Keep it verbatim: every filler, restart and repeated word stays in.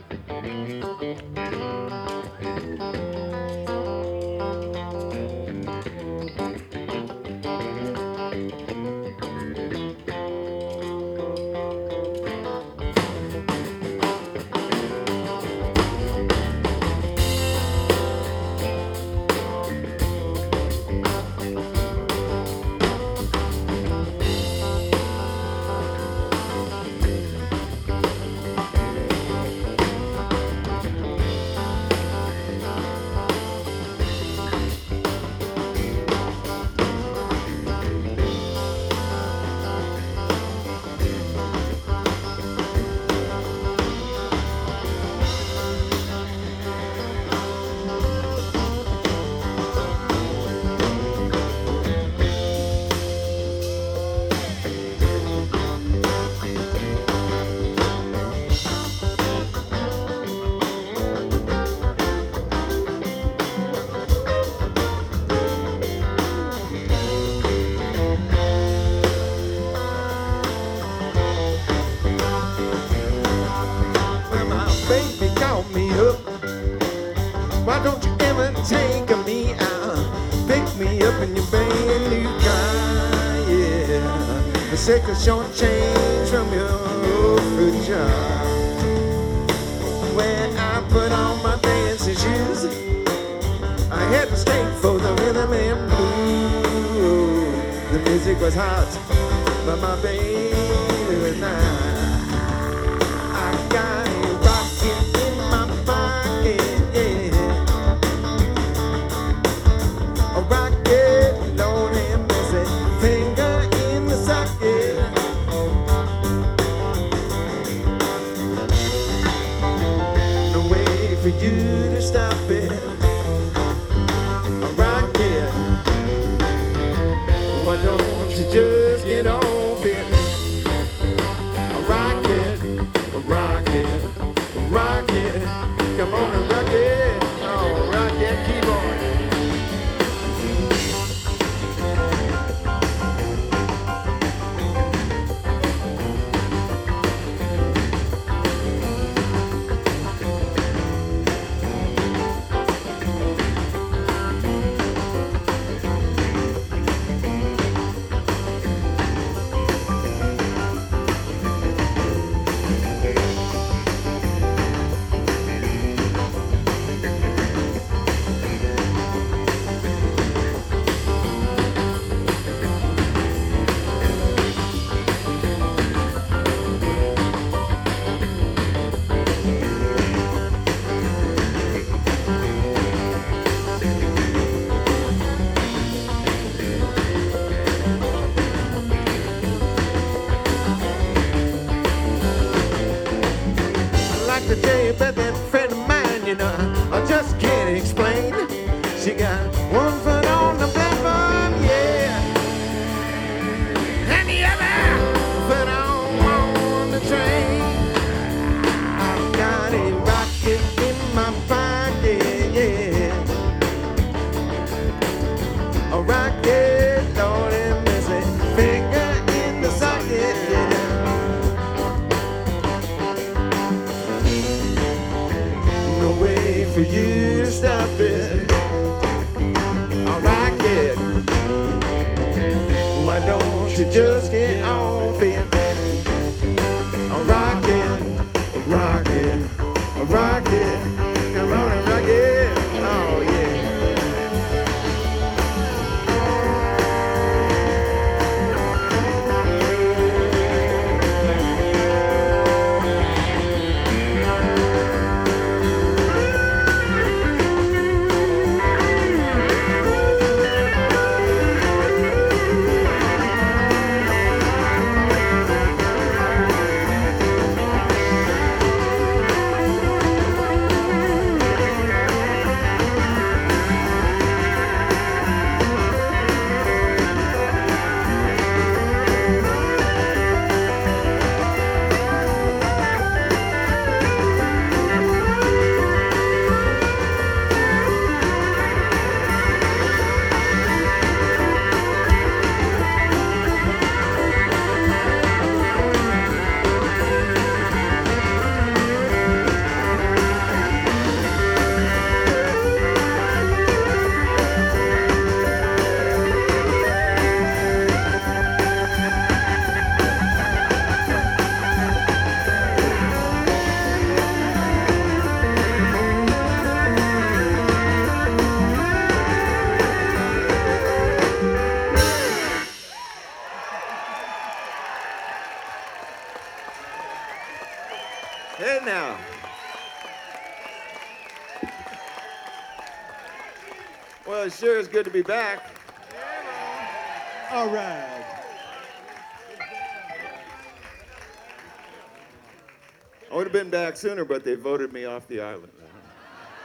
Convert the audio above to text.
Take a short change from your good job. When I put on my dancing shoes, I had to stay for the rhythm and blues. The music was hot, but my baby was not. I got it rocking in my pocket, yeah. A rocket, Lord have mercy, finger in the socket. For you to stop it, I rock it. Why don't you just get off it? I rock it, I rock it, I rock it. Come on and rock it, oh rock that keyboard. The day, but that friend of mine, you know, I just can't explain. She got one foot on the platform, yeah, and the other foot on, on the train. I've got a rocket in my pocket, yeah, a rocket, Lord have mercy, finger in the socket, yeah. For you to stop it, I rock it. Why don't you just get off it? I rock it, I rock it, I rock it. Come on and rock it, oh yeah. it sure is good to be back. All right. I would have been back sooner, but they voted me off the island.